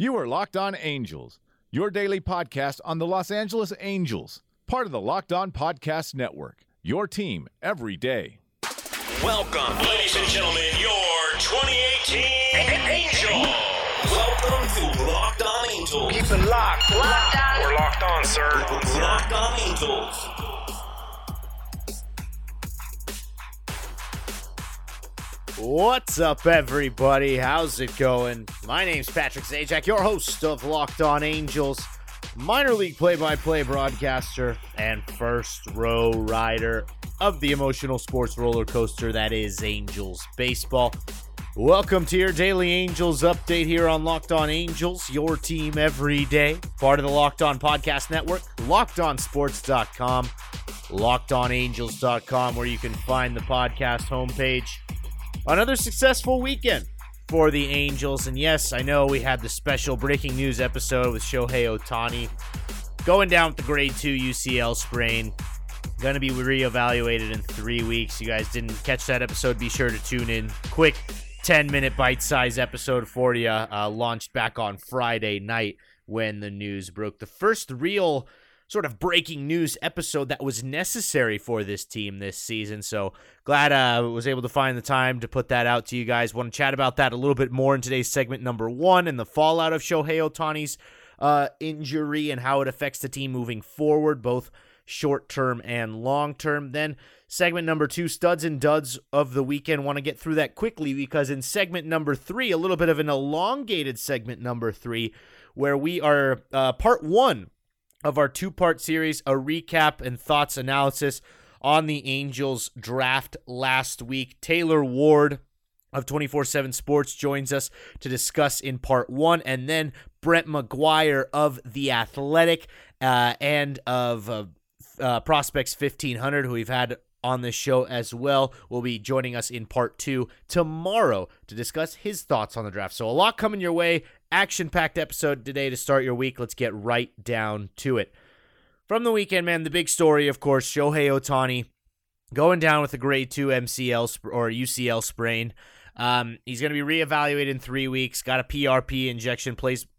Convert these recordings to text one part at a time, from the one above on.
You are Locked On Angels, your daily podcast on the Los Angeles Angels, part of the Locked On Podcast Network, your team every day. Welcome, ladies and gentlemen, your 2018 Angels. Welcome to Locked On Angels. Keep it locked. Locked on. We're locked on, sir. Locked On Angels. What's up, everybody? How's it going? My name's Patrick Zajac, your host of Locked On Angels, minor league play-by-play broadcaster, and first row rider of the emotional sports roller coaster that is Angels baseball. Welcome to your daily Angels update here on Locked On Angels, your team every day. Part of the Locked On Podcast Network, LockedOnSports.com, LockedOnAngels.com, where you can find the podcast homepage. Another successful weekend for the Angels. And yes, I know we had the special breaking news episode with Shohei Ohtani going down with the grade 2 UCL sprain. Going to be reevaluated in 3 weeks. You guys didn't catch that episode, be sure to tune in. Quick 10-minute bite-sized episode for you. Launched back on Friday night when the news broke. The first real sort of breaking news episode that was necessary for this team this season. So glad I was able to find the time to put that out to you guys. Want to chat about that a little bit more in today's segment number 1 and the fallout of Shohei Ohtani's injury and how it affects the team moving forward, both short-term and long-term. Then segment number 2, studs and duds of the weekend. Want to get through that quickly because in segment number 3, a little bit of an elongated segment number 3, where we are part 1 of our 2-part series, a recap and thoughts analysis on the Angels draft last week. Taylor Ward of 24/7 Sports joins us to discuss in part 1, and then Brent McGuire of The Athletic and of Prospects 1500, who we've had on this show as well, will be joining us in part 2 tomorrow to discuss his thoughts on the draft. So a lot coming your way. Action-packed episode today to start your week. Let's get right down to it. From the weekend, man, the big story, of course, Shohei Ohtani going down with a grade 2 MCL or UCL sprain. He's going to be reevaluated in 3 weeks. Got a PRP injection,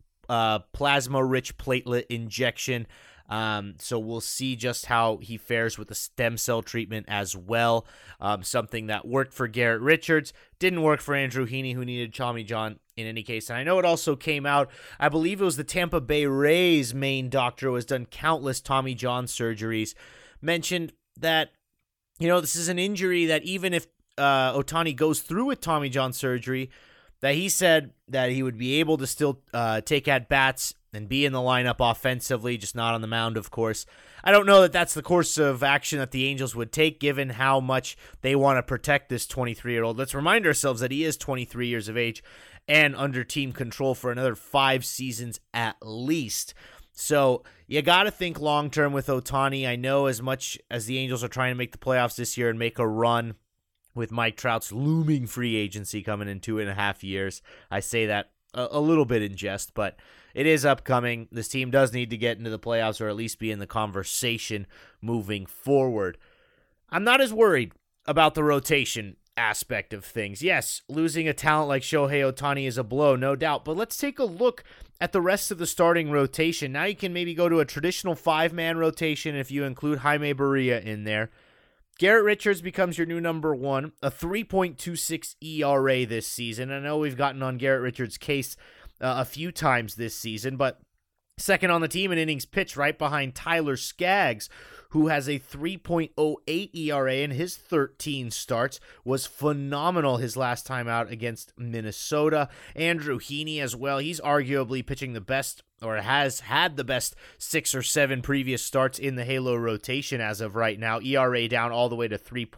plasma-rich platelet injection. So we'll see just how he fares with the stem cell treatment as well. Something that worked for Garrett Richards, didn't work for Andrew Heaney, who needed Tommy John in any case. And I know it also came out, I believe it was the Tampa Bay Rays main doctor who has done countless Tommy John surgeries, mentioned that, this is an injury that even if Ohtani goes through with Tommy John surgery, that he said that he would be able to still take at-bats and be in the lineup offensively, just not on the mound, of course. I don't know that that's the course of action that the Angels would take, given how much they want to protect this 23-year-old. Let's remind ourselves that he is 23 years of age and under team control for another 5 seasons at least. So you got to think long-term with Ohtani. I know as much as the Angels are trying to make the playoffs this year and make a run with Mike Trout's looming free agency coming in 2.5 years, I say that a little bit in jest, but it is upcoming. This team does need to get into the playoffs or at least be in the conversation moving forward. I'm not as worried about the rotation aspect of things. Yes, losing a talent like Shohei Ohtani is a blow, no doubt, but let's take a look at the rest of the starting rotation. Now you can maybe go to a traditional 5-man rotation if you include Jaime Barria in there. Garrett Richards becomes your new number 1, a 3.26 ERA this season. I know we've gotten on Garrett Richards' case a few times this season, but second on the team in innings pitched, right behind Tyler Skaggs, who has a 3.08 ERA in his 13 starts, was phenomenal his last time out against Minnesota. Andrew Heaney as well. He's arguably pitching the best, or has had the best 6 or 7 previous starts in the Halo rotation as of right now. ERA down all the way to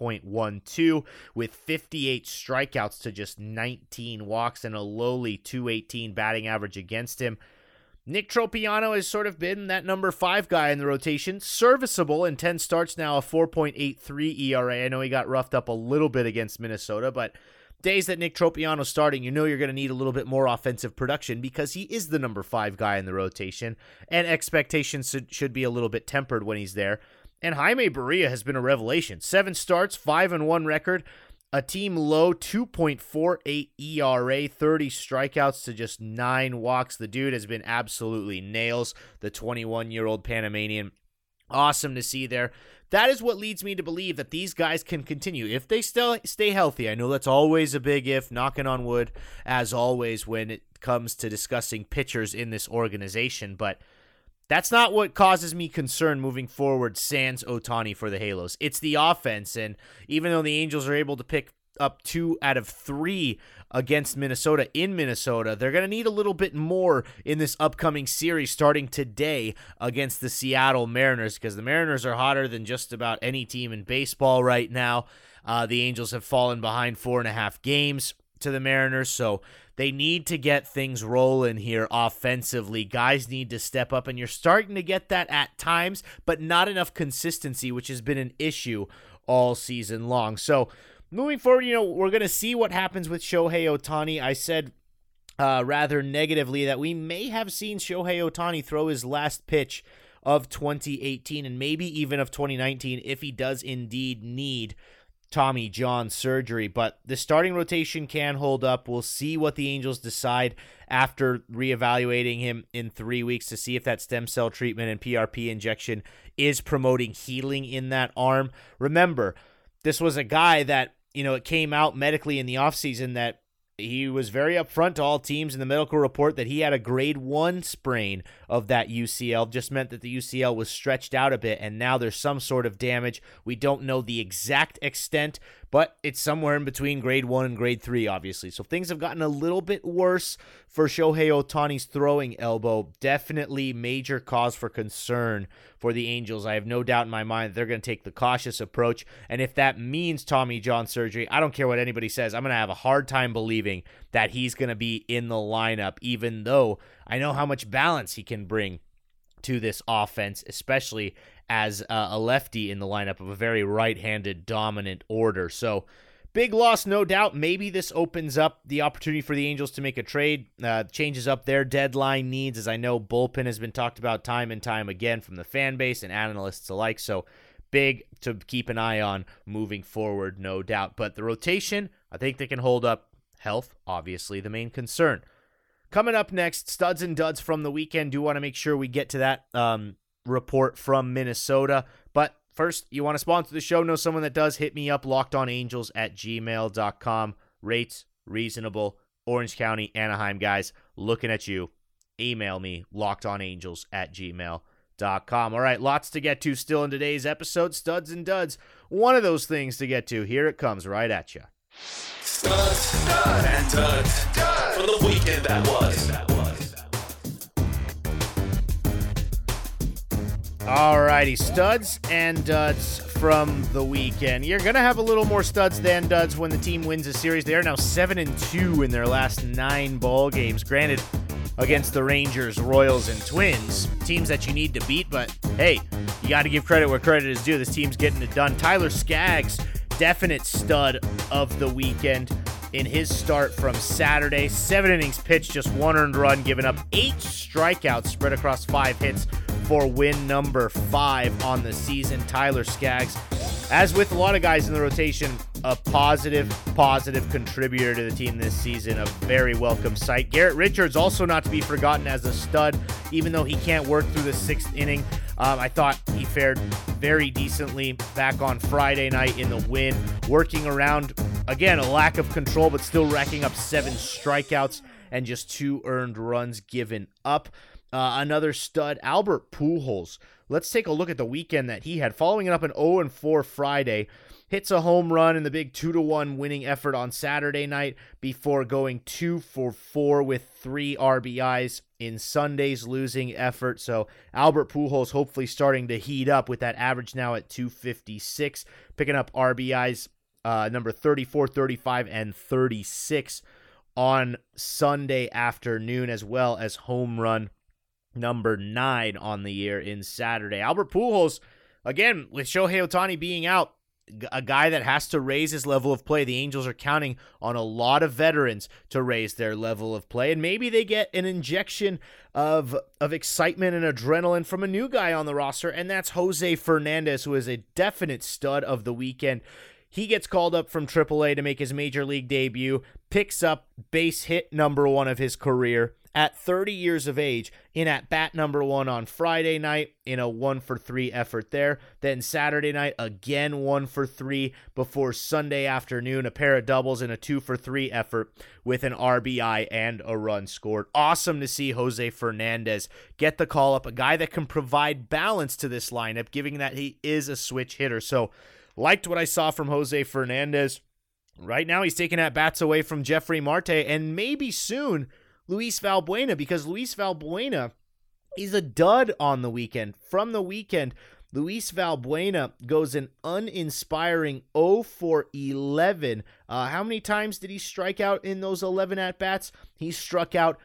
3.12 with 58 strikeouts to just 19 walks and a lowly .218 batting average against him. Nick Tropiano has sort of been that number 5 guy in the rotation. Serviceable in 10 starts now, a 4.83 ERA. I know he got roughed up a little bit against Minnesota, but days that Nick Tropiano's starting, you know you're going to need a little bit more offensive production because he is the number 5 guy in the rotation, and expectations should be a little bit tempered when he's there. And Jaime Barria has been a revelation. 7 starts, 5-1 record, A team low 2.48 ERA, 30 strikeouts to just 9 walks. The dude has been absolutely nails, the 21-year-old Panamanian. Awesome to see there. That is what leads me to believe that these guys can continue if they still stay healthy. I know that's always a big if, knocking on wood, as always, when it comes to discussing pitchers in this organization, but that's not what causes me concern moving forward, sans Ohtani for the Halos. It's the offense, and even though the Angels are able to pick up 2 out of 3 against Minnesota in Minnesota, they're going to need a little bit more in this upcoming series starting today against the Seattle Mariners, because the Mariners are hotter than just about any team in baseball right now. The Angels have fallen behind 4.5 games to the Mariners, so they need to get things rolling here offensively. Guys need to step up, and you're starting to get that at times, but not enough consistency, which has been an issue all season long. So moving forward, we're going to see what happens with Shohei Ohtani. I said rather negatively that we may have seen Shohei Ohtani throw his last pitch of 2018 and maybe even of 2019 if he does indeed need Tommy John surgery, but the starting rotation can hold up. We'll see what the Angels decide after reevaluating him in 3 weeks to see if that stem cell treatment and PRP injection is promoting healing in that arm. Remember, this was a guy that, it came out medically in the offseason that he was very upfront to all teams in the medical report that he had a grade 1 sprain of that UCL. Just meant that the UCL was stretched out a bit, and now there's some sort of damage. We don't know the exact extent, but it's somewhere in between grade 1 and grade 3, obviously. So things have gotten a little bit worse for Shohei Ohtani's throwing elbow. Definitely major cause for concern for the Angels. I have no doubt in my mind that they're going to take the cautious approach, and if that means Tommy John surgery, I don't care what anybody says. I'm going to have a hard time believing that he's going to be in the lineup, even though I know how much balance he can bring to this offense, especially as a lefty in the lineup of a very right-handed dominant order. So big loss, no doubt. Maybe this opens up the opportunity for the Angels to make a trade, changes up their deadline needs, as I know bullpen has been talked about time and time again from the fan base and analysts alike. So big to keep an eye on moving forward, no doubt. But the rotation, I think they can hold up. Health, obviously, the main concern. Coming up next, studs and duds from the weekend. Do want to make sure we get to that report from Minnesota. But first, you want to sponsor the show, know someone that does, hit me up, lockedonangels@gmail.com. Rates, reasonable, Orange County, Anaheim guys, looking at you. Email me, lockedonangels@gmail.com. All right, lots to get to still in today's episode. Studs and duds. One of those things to get to. Here it comes right at you. Studs and duds from the weekend that was. Alrighty, studs and duds from the weekend. You're going to have a little more studs than duds when the team wins a series. They are now 7-2 in their last 9 ball games. Granted, against the Rangers, Royals, and Twins, teams that you need to beat, but hey, you got to give credit where credit is due. This team's getting it done. Tyler Skaggs, definite stud of the weekend in his start from Saturday. 7 innings pitched, just 1 earned run, giving up 8 strikeouts spread across 5 hits for win number 5 on the season. Tyler Skaggs, as with a lot of guys in the rotation, a positive contributor to the team this season. A very welcome sight. Garrett Richards, also not to be forgotten as a stud, even though he can't work through the 6th inning. I thought he fared very decently back on Friday night in the win, working around, again, a lack of control, but still racking up 7 strikeouts and just 2 earned runs given up. Another stud, Albert Pujols. Let's take a look at the weekend that he had. Following it up an 0-4 Friday, hits a home run in the big 2-1 winning effort on Saturday night before going 2-for-4 with 3 RBIs in Sunday's losing effort. So Albert Pujols hopefully starting to heat up with that average now at 256, picking up RBIs number 34, 35, and 36 on Sunday afternoon, as well as home run number 9 on the year in Saturday. Albert Pujols, again, with Shohei Ohtani being out, a guy that has to raise his level of play. The Angels are counting on a lot of veterans to raise their level of play, and maybe they get an injection of excitement and adrenaline from a new guy on the roster, and that's Jose Fernandez, who is a definite stud of the weekend. He gets called up from AAA to make his major league debut, picks up base hit number 1 of his career at 30 years of age in at-bat number 1 on Friday night in a 1-for-3 effort there. Then Saturday night, again 1-for-3 before Sunday afternoon, a pair of doubles and a 2-for-3 effort with an RBI and a run scored. Awesome to see Jose Fernandez get the call-up, a guy that can provide balance to this lineup, given that he is a switch hitter. So, liked what I saw from Jose Fernandez. Right now, he's taking at-bats away from Jeffrey Marte, and maybe soon Luis Valbuena, because Luis Valbuena is a dud on the weekend. From the weekend, Luis Valbuena goes an uninspiring 0-for-11. How many times did he strike out in those 11 at-bats? He struck out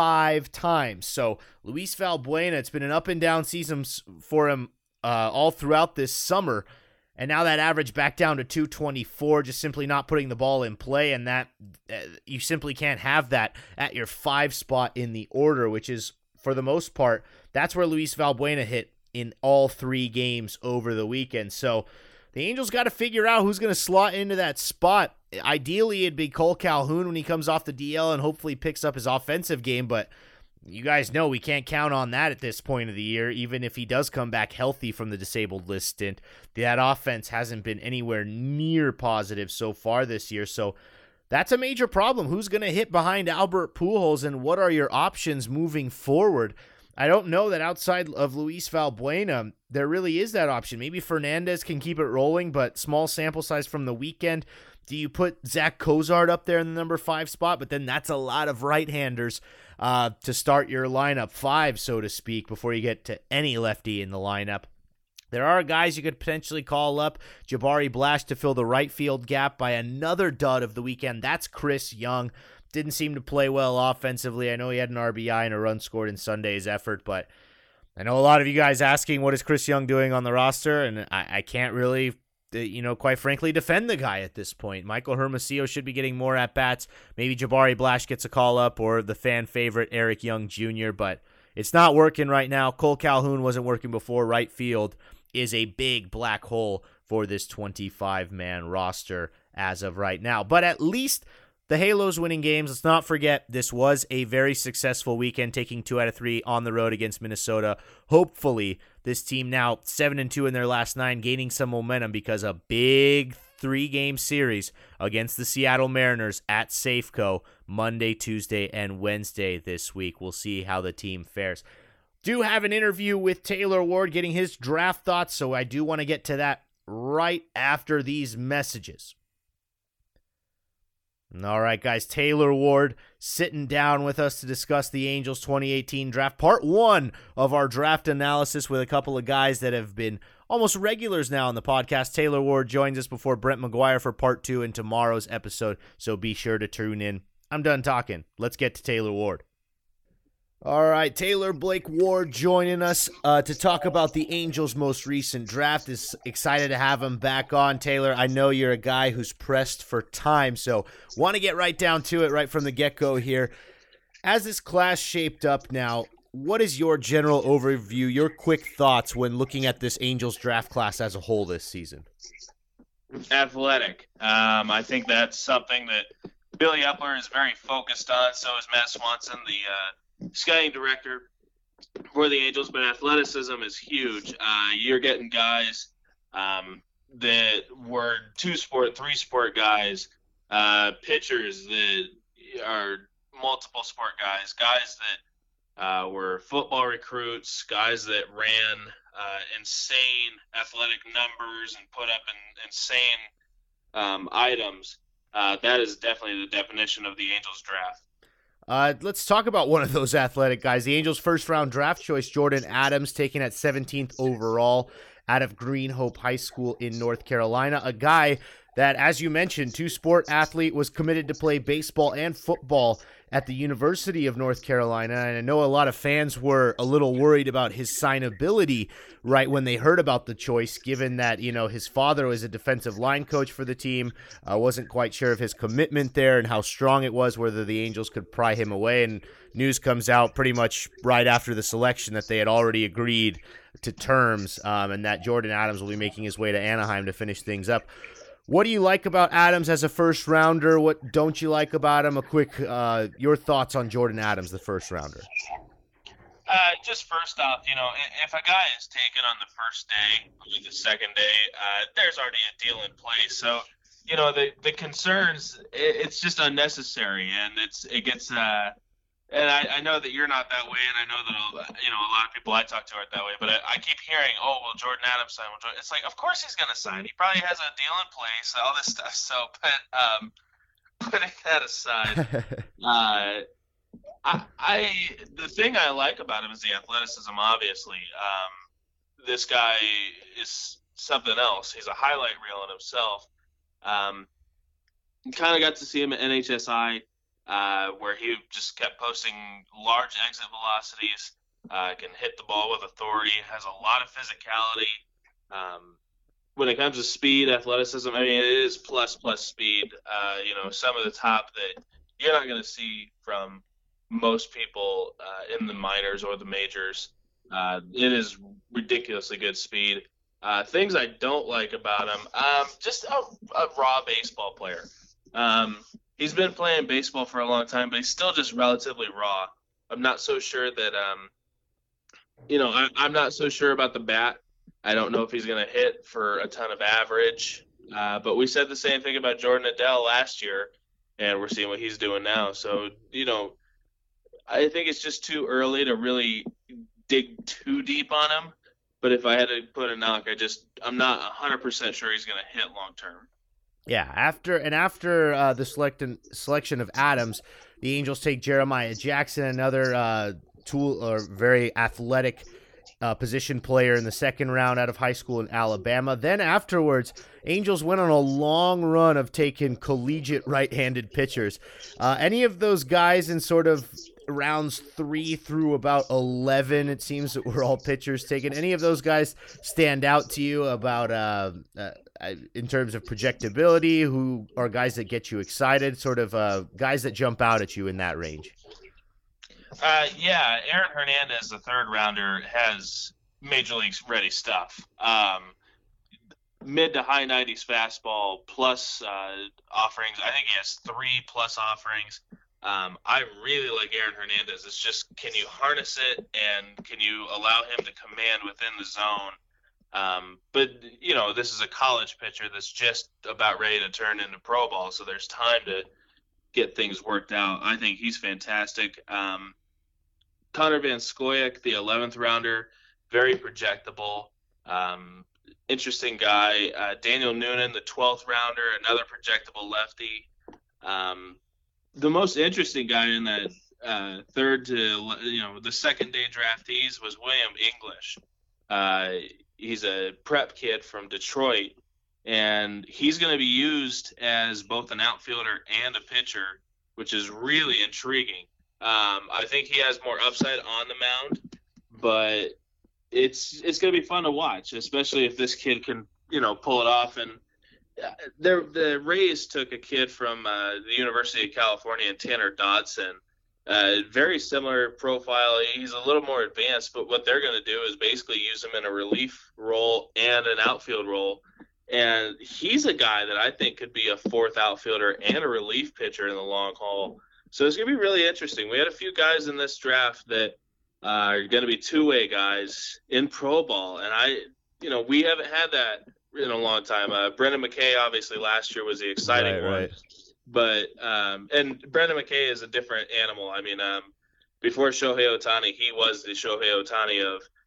5 times. So Luis Valbuena, it's been an up-and-down season for him all throughout this summer. And now that average back down to 224, just simply not putting the ball in play, and that you simply can't have that at your 5 spot in the order, which is, for the most part, that's where Luis Valbuena hit in all 3 games over the weekend. So the Angels got to figure out who's going to slot into that spot. Ideally, it'd be Cole Calhoun when he comes off the DL and hopefully picks up his offensive game, but you guys know we can't count on that at this point of the year, even if he does come back healthy from the disabled list stint. That offense hasn't been anywhere near positive so far this year, so that's a major problem. Who's going to hit behind Albert Pujols, and what are your options moving forward? I don't know that outside of Luis Valbuena, there really is that option. Maybe Fernandez can keep it rolling, but small sample size from the weekend. Do you put Zach Cozart up there in the number 5 spot? But then that's a lot of right-handers to start your lineup 5, so to speak, before you get to any lefty in the lineup. There are guys you could potentially call up. Jabari Blash to fill the right field gap by another dud of the weekend. That's Chris Young. Didn't seem to play well offensively. I know he had an RBI and a run scored in Sunday's effort, but I know a lot of you guys asking what is Chris Young doing on the roster, and I can't really, quite frankly, defend the guy at this point. Michael Hermosillo should be getting more at-bats. Maybe Jabari Blash gets a call-up, or the fan favorite Eric Young Jr., but it's not working right now. Cole Calhoun wasn't working before. Right field is a big black hole for this 25-man roster as of right now. But at least the Halos winning games. Let's not forget this was a very successful weekend, taking 2 out of 3 on the road against Minnesota. Hopefully, this team now 7-2 in their last 9, gaining some momentum because a big 3-game series against the Seattle Mariners at Safeco Monday, Tuesday, and Wednesday this week. We'll see how the team fares. Do have an interview with Taylor Ward, getting his draft thoughts, so I do want to get to that right after these messages. All right, guys, Taylor Ward sitting down with us to discuss the Angels 2018 draft, part 1 of our draft analysis with a couple of guys that have been almost regulars now on the podcast. Taylor Ward joins us before Brent McGuire for part 2 in tomorrow's episode, so be sure to tune in. I'm done talking. Let's get to Taylor Ward. All right, Taylor Blake Ward joining us to talk about the Angels' most recent draft. Is excited to have him back on. Taylor, I know you're a guy who's pressed for time, so want to get right down to it right from the get-go here. As this class shaped up now, what is your general overview, your quick thoughts when looking at this Angels draft class as a whole this season? Athletic. I think that's something that Billy Epler is very focused on. So is Matt Swanson, the scouting director for the Angels, but athleticism is huge. You're getting guys that were 2-sport, 3-sport guys, pitchers that are multiple sport guys that were football recruits, guys that ran insane athletic numbers and put up insane items. That is definitely the definition of the Angels draft. Let's talk about one of those athletic guys. The Angels' first-round draft choice, Jordan Adams, taken at 17th overall out of Green Hope High School in North Carolina. A guy that, as you mentioned, 2-sport athlete, was committed to play baseball and football at the University of North Carolina. And I know a lot of fans were a little worried about his signability right when they heard about the choice, given that, his father was a defensive line coach for the team. Wasn't quite sure of his commitment there and how strong it was, whether the Angels could pry him away. And news comes out pretty much right after the selection that they had already agreed to terms, and that Jordan Adams will be making his way to Anaheim to finish things up. What do you like about Adams as a first rounder? What don't you like about him? A quick, your thoughts on Jordan Adams, the first rounder. Just first off, if a guy is taken on the first day or the second day, there's already a deal in place. So, the concerns, it's just unnecessary, and it gets. And I know that you're not that way, and I know that a lot of people I talk to aren't that way. But I keep hearing, oh, well, Jordan Adams signed. It's like, of course he's going to sign. He probably has a deal in place, all this stuff. So, but putting that aside, the thing I like about him is the athleticism. Obviously, this guy is something else. He's a highlight reel in himself. Kind of got to see him at NHSI. Where he just kept posting large exit velocities, can hit the ball with authority, has a lot of physicality. When it comes to speed, athleticism, I mean, it is plus speed. Some of the top that you're not going to see from most people in the minors or the majors. It is ridiculously good speed. Things I don't like about him, just a raw baseball player. He's been playing baseball for a long time, but he's still just relatively raw. I'm not so sure that, I'm not so sure about the bat. I don't know if he's going to hit for a ton of average. But we said the same thing about Jordan Adele last year, and we're seeing what he's doing now. So, I think it's just too early to really dig too deep on him. But if I had to put a knock, I'm not 100% sure he's going to hit long term. Yeah, after the selection of Adams, the Angels take Jeremiah Jackson, another tool or very athletic position player in the second round out of high school in Alabama. Then afterwards, Angels went on a long run of taking collegiate right-handed pitchers. Any of those guys in sort of rounds 3 through about 11, it seems that were all pitchers taken. Any of those guys stand out to you about in terms of projectability, who are guys that get you excited, sort of guys that jump out at you in that range? Yeah, Aaron Hernandez, the third rounder, has major league ready stuff. Mid to high 90s fastball plus offerings. I think he has 3+ offerings. I really like Aaron Hernandez. It's just, can you harness it and can you allow him to command within the zone? But this is a college pitcher that's just about ready to turn into pro ball, so there's time to get things worked out. I think he's fantastic. Connor Van Scoyoc, the 11th rounder, very projectable, interesting guy. Daniel Noonan, the 12th rounder, another projectable lefty. The most interesting guy in that third to the second day draftees was William English. He's a prep kid from Detroit, and he's going to be used as both an outfielder and a pitcher, which is really intriguing. I think he has more upside on the mound, but it's going to be fun to watch, especially if this kid can, pull it off. And the Rays took a kid from the University of California, Tanner Dodson. Very similar profile. He's a little more advanced, but what they're going to do is basically use him in a relief role and an outfield role. And he's a guy that I think could be a fourth outfielder and a relief pitcher in the long haul. So it's going to be really interesting. We had a few guys in this draft that are going to be two-way guys in pro ball. And we haven't had that in a long time. Brendan McKay, obviously, last year was the exciting one. Right. But and Brendan McKay is a different animal. I mean, before Shohei Ohtani, he was the Shohei Ohtani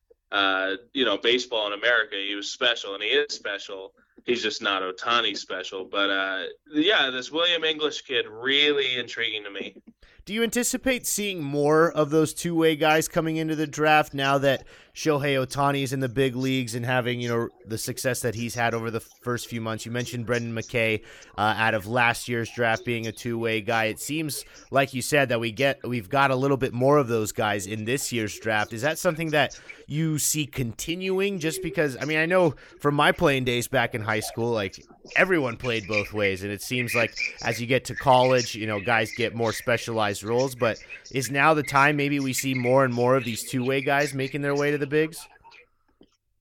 of baseball in America. He was special, and he is special. He's just not Ohtani special. But this William English kid, really intriguing to me. Do you anticipate seeing more of those two-way guys coming into the draft now that Shohei Ohtani is in the big leagues and having, the success that he's had over the first few months? You mentioned Brendan McKay out of last year's draft being a two-way guy. It seems like you said that we've got a little bit more of those guys in this year's draft. Is that something that you see continuing? Just because, I know from my playing days back in high school, like everyone played both ways, and it seems like as you get to college, guys get more specialized roles. But is now the time maybe we see more and more of these two-way guys making their way to the bigs?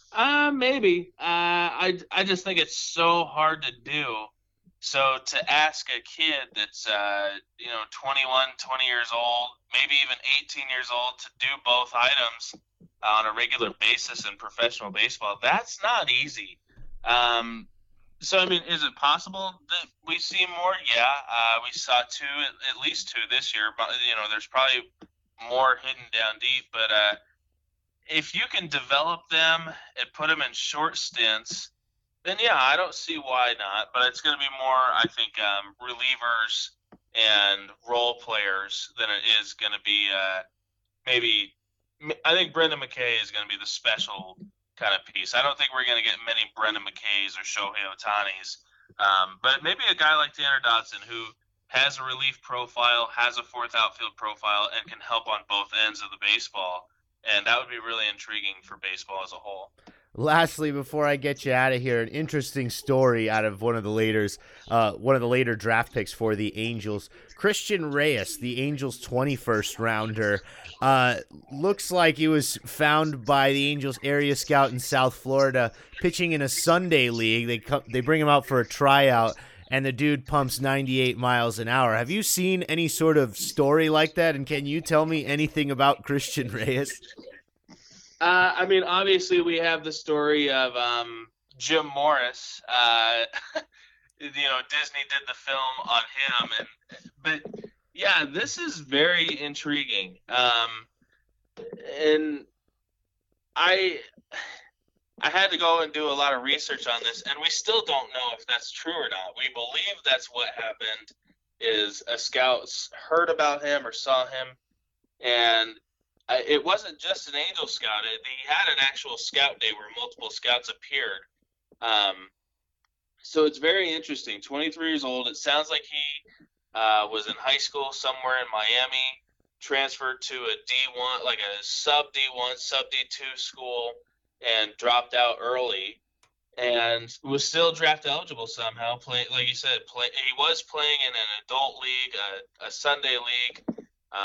Maybe. I just think it's so hard to do. So to ask a kid that's 21, 20 years old, maybe even 18 years old, to do both items on a regular basis in professional baseball, that's not easy. So I mean, is it possible that we see more? Yeah, we saw at least two this year. But there's probably more hidden down deep, but if you can develop them and put them in short stints, then yeah, I don't see why not. But it's going to be more, I think, relievers and role players than it is going to be maybe. I think Brendan McKay is going to be the special kind of piece. I don't think we're going to get many Brendan McKays or Shohei Ohtanis, but maybe a guy like Tanner Dodson who has a relief profile, has a fourth outfield profile, and can help on both ends of the baseball. And that would be really intriguing for baseball as a whole. Lastly, before I get you out of here, an interesting story out of one of the later draft picks for the Angels. Christian Reyes, the Angels' 21st rounder, looks like he was found by the Angels area scout in South Florida pitching in a Sunday league. They bring him out for a tryout, and the dude pumps 98 miles an hour. Have you seen any sort of story like that? And can you tell me anything about Christian Reyes? I mean, obviously we have the story of Jim Morris. Disney did the film on him, but yeah, this is very intriguing. And I had to go and do a lot of research on this, and we still don't know if that's true or not. We believe that's what happened, is a scout heard about him or saw him, and it wasn't just an Angel scout. He had an actual scout day where multiple scouts appeared. So it's very interesting. 23 years old. It sounds like he was in high school somewhere in Miami, transferred to a D1, like a sub D1, sub D2 school, and dropped out early, and was still draft eligible somehow. Like you said, he was playing in an adult league, a Sunday league,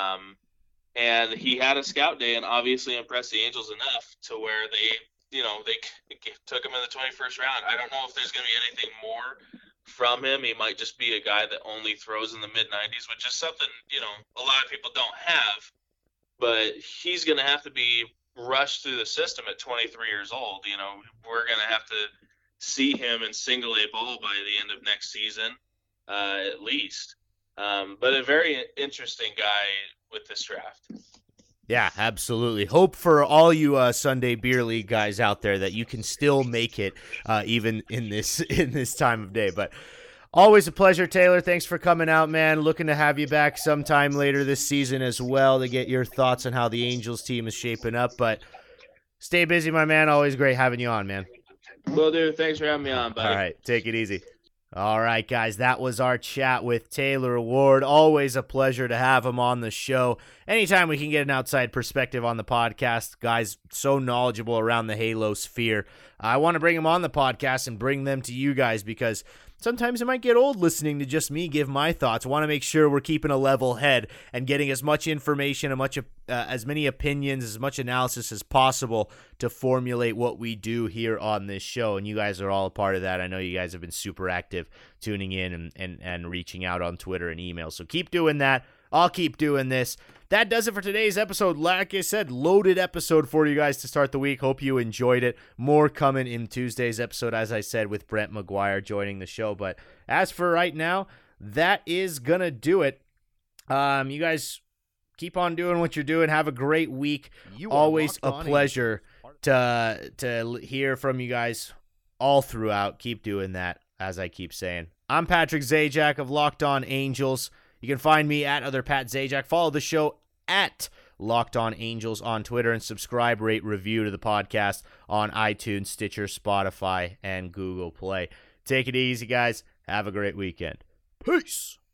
and he had a scout day and obviously impressed the Angels enough to where they took him in the 21st round. I don't know if there's going to be anything more from him. He might just be a guy that only throws in the mid-90s, which is something, a lot of people don't have. But he's going to have to be rushed through the system at 23 years old. We're going to have to see him in single-A ball by the end of next season, at least. But a very interesting guy with this draft. Yeah, absolutely. Hope for all you Sunday Beer League guys out there that you can still make it even in this time of day. But always a pleasure, Taylor. Thanks for coming out, man. Looking to have you back sometime later this season as well to get your thoughts on how the Angels team is shaping up. But stay busy, my man. Always great having you on, man. Will do. Thanks for having me on, buddy. All right, take it easy. All right, guys, that was our chat with Taylor Ward. Always a pleasure to have him on the show. Anytime we can get an outside perspective on the podcast, guys, so knowledgeable around the Halo sphere. I want to bring him on the podcast and bring them to you guys because sometimes it might get old listening to just me give my thoughts. I want to make sure we're keeping a level head and getting as much information, as many opinions, as much analysis as possible to formulate what we do here on this show. And you guys are all a part of that. I know you guys have been super active tuning in and reaching out on Twitter and email. So keep doing that. I'll keep doing this. That does it for today's episode. Like I said, loaded episode for you guys to start the week. Hope you enjoyed it. More coming in Tuesday's episode, as I said, with Brent McGuire joining the show. But as for right now, that is going to do it. You guys keep on doing what you're doing. Have a great week. Always a pleasure to hear from you guys all throughout. Keep doing that, as I keep saying. I'm Patrick Zajac of Locked On Angels. You can find me at other Pat Zajac. Follow the show at Locked On Angels on Twitter and subscribe, rate, review to the podcast on iTunes, Stitcher, Spotify, and Google Play. Take it easy, guys. Have a great weekend. Peace.